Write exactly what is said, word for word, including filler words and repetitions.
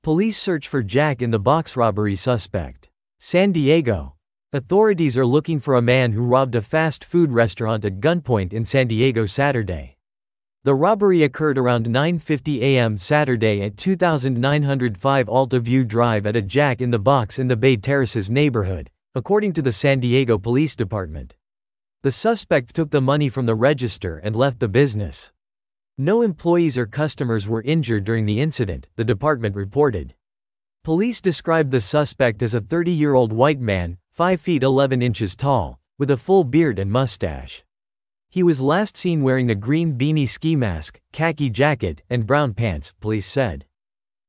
Police search for Jack-in-the-Box robbery suspect. San Diego. Authorities are looking for a man who robbed a fast food restaurant at gunpoint in San Diego Saturday. The robbery occurred around nine fifty a m Saturday at two thousand nine hundred five Alta View Drive at a Jack-in-the-Box in the Bay Terraces neighborhood, according to the San Diego Police Department. The suspect took the money from the register and left the business. No employees or customers were injured during the incident, the department reported. Police described the suspect as a thirty-year-old white man, five feet eleven inches tall, with a full beard and mustache. He was last seen wearing a green beanie ski mask, khaki jacket, and brown pants, police said.